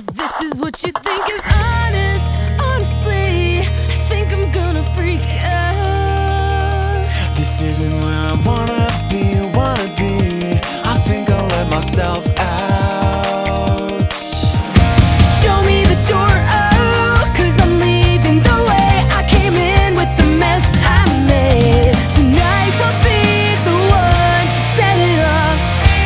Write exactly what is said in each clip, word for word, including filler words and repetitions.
If this is what you think is honest, honestly, I think I'm gonna freak out. This isn't where I wanna be, wanna be. I think I'll let myself out. Show me the door, oh, cause I'm leaving the way I came in with the mess I made. Tonight will be the one to set it off.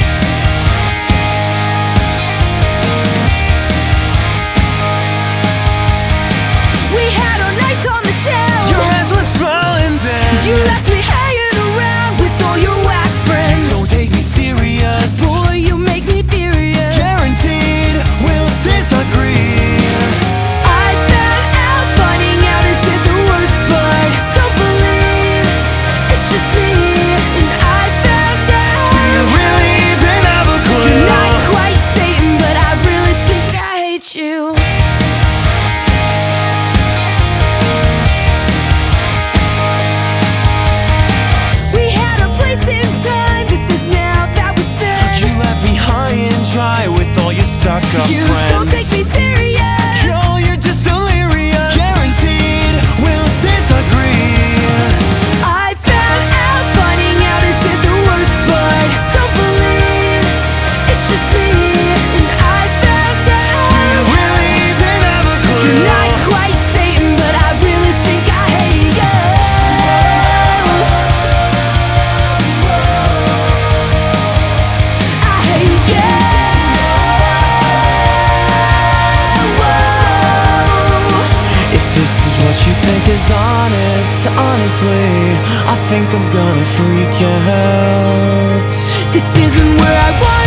We had our nights on the town. Your eyes were smiling then. You left me hanging around with all your whack friends. Don't take me serious. Boy, you make me furious. Guaranteed we'll disagree. I found out finding out isn't the worst part. Don't believe it's just me. And I found out Do you really even have a clue? you're not quite Satan, but I really think I hate you. We had a place in time. This is now, that was then. You left me high and dry with all your stuck-up You friends. don't take me serious. Girl, you're just delirious. Guaranteed we'll disagree. I found out finding out isn't the worst part. Don't believe it's just me. And I found out Do you really even have a clue? you're not quite Satan, but I really think I hate you. I hate you. If this is what you think is honest, honestly, I think I'm gonna freak out. This isn't where I want